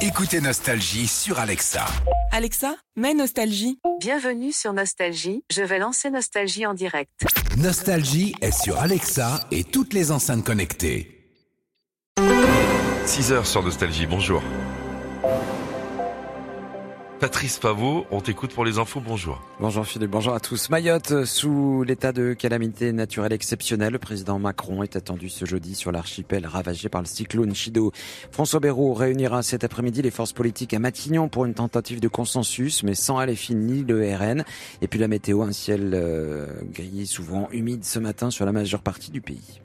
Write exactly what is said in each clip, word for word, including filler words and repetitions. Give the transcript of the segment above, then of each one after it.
Écoutez Nostalgie sur Alexa. Alexa, mets Nostalgie. Bienvenue sur Nostalgie, je vais lancer Nostalgie en direct. Nostalgie est sur Alexa et toutes les enceintes connectées. six heures sur Nostalgie, bonjour. Patrice Pavot, on t'écoute pour les infos, bonjour. Bonjour Philippe, bonjour à tous. Mayotte, sous l'état de calamité naturelle exceptionnelle, le président Macron est attendu ce jeudi sur l'archipel ravagé par le cyclone Chido. François Bayrou réunira cet après-midi les forces politiques à Matignon pour une tentative de consensus, mais sans L F I ni le R N. Et puis la météo, un ciel euh, gris, souvent humide ce matin sur la majeure partie du pays.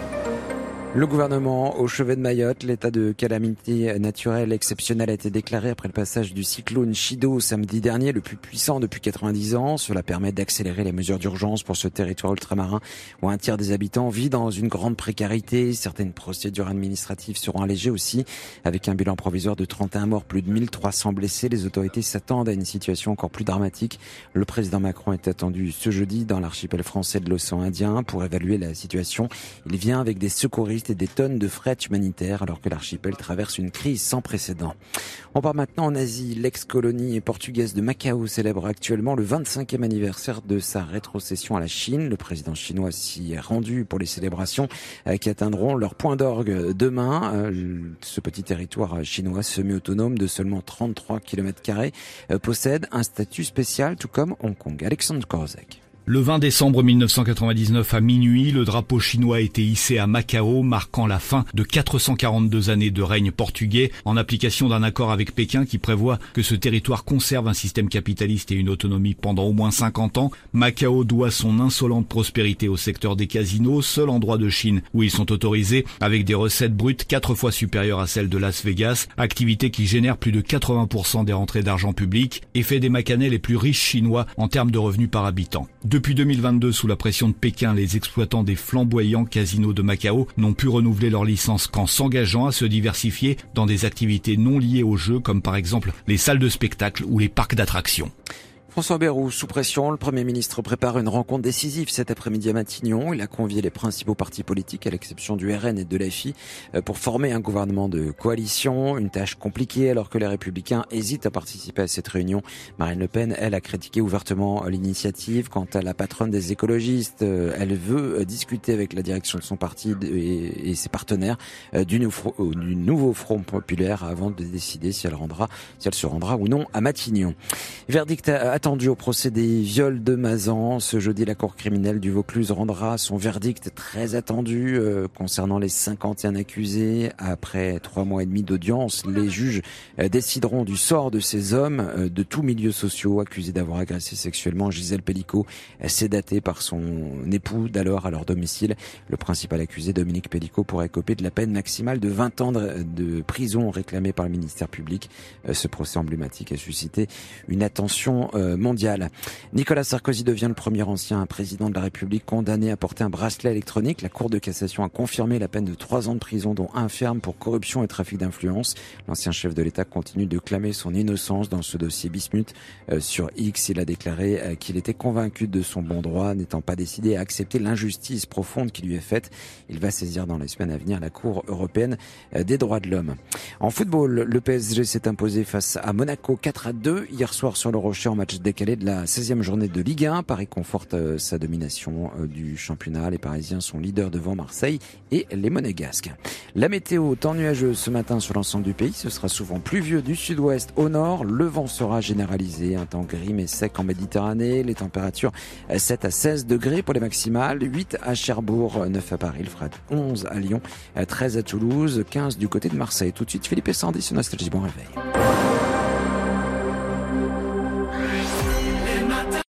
Le gouvernement au chevet de Mayotte, l'état de calamité naturelle exceptionnelle a été déclaré après le passage du cyclone Chido samedi dernier, le plus puissant depuis quatre-vingt-dix ans. Cela permet d'accélérer les mesures d'urgence pour ce territoire ultramarin où un tiers des habitants vit dans une grande précarité. Certaines procédures administratives seront allégées aussi. Avec un bilan provisoire de trente et un morts, plus de mille trois cents blessés, les autorités s'attendent à une situation encore plus dramatique. Le président Macron est attendu ce jeudi dans l'archipel français de l'océan Indien pour évaluer la situation. Il vient avec des secouristes et des tonnes de fret humanitaire alors que l'archipel traverse une crise sans précédent. On part maintenant en Asie. L'ex-colonie portugaise de Macao célèbre actuellement le vingt-cinquième anniversaire de sa rétrocession à la Chine. Le président chinois s'y est rendu pour les célébrations qui atteindront leur point d'orgue demain. Ce petit territoire chinois semi-autonome de seulement trente-trois kilomètres carrés possède un statut spécial tout comme Hong Kong. Alexandre Korzek. Le vingt décembre mille neuf cent quatre-vingt-dix-neuf à minuit, le drapeau chinois a été hissé à Macao, marquant la fin de quatre cent quarante-deux années de règne portugais, en application d'un accord avec Pékin qui prévoit que ce territoire conserve un système capitaliste et une autonomie pendant au moins cinquante ans. Macao doit son insolente prospérité au secteur des casinos, seul endroit de Chine où ils sont autorisés, avec des recettes brutes quatre fois supérieures à celles de Las Vegas, activité qui génère plus de quatre-vingts pour cent des rentrées d'argent public et fait des Macanais les plus riches chinois en termes de revenus par habitant. Depuis deux mille vingt-deux, sous la pression de Pékin, les exploitants des flamboyants casinos de Macao n'ont pu renouveler leur licence qu'en s'engageant à se diversifier dans des activités non liées au jeu, comme par exemple les salles de spectacle ou les parcs d'attractions. François Bayrou, sous pression, le Premier ministre prépare une rencontre décisive cet après-midi à Matignon. Il a convié les principaux partis politiques, à l'exception du R N et de l'A F I, pour former un gouvernement de coalition. Une tâche compliquée alors que les Républicains hésitent à participer à cette réunion. Marine Le Pen, elle, a critiqué ouvertement l'initiative. Quant à la patronne des écologistes, elle veut discuter avec la direction de son parti et ses partenaires du nouveau Front populaire avant de décider si elle rendra, si elle se rendra ou non à Matignon. Verdict à attendu au procès des viols de Mazan. Ce jeudi, la cour criminelle du Vaucluse rendra son verdict très attendu euh, concernant les cinquante et un accusés. Après trois mois et demi d'audience, les juges euh, décideront du sort de ces hommes euh, de tous milieux sociaux accusés d'avoir agressé sexuellement Gisèle Pellicot, euh, sédatée par son époux d'alors à leur domicile. Le principal accusé, Dominique Pellicot, pourrait écoper de la peine maximale de vingt ans de, de prison réclamée par le ministère public. Euh, ce procès emblématique a suscité une attention euh, mondiale. Nicolas Sarkozy devient le premier ancien président de la République condamné à porter un bracelet électronique. La Cour de cassation a confirmé la peine de trois ans de prison, dont un ferme pour corruption et trafic d'influence. L'ancien chef de l'État continue de clamer son innocence dans ce dossier Bismuth. Euh, sur X, il a déclaré euh, qu'il était convaincu de son bon droit, n'étant pas décidé à accepter l'injustice profonde qui lui est faite. Il va saisir dans les semaines à venir la Cour européenne euh, des droits de l'homme. En football, le P S G s'est imposé face à Monaco quatre à deux hier soir sur le Rocher en match décalé de la seizième journée de Ligue un. Paris conforte euh, sa domination euh, du championnat. Les Parisiens sont leaders devant Marseille et les Monégasques. La météo, temps nuageux ce matin sur l'ensemble du pays. Ce sera souvent pluvieux du sud-ouest au nord. Le vent sera généralisé. Un temps gris mais sec en Méditerranée. Les températures euh, sept à seize degrés pour les maximales. huit à Cherbourg, neuf à Paris. Il fera onze à Lyon, euh, treize à Toulouse, quinze du côté de Marseille. Tout de suite, Philippe et Sandy sur Nostalgie. Bon réveil.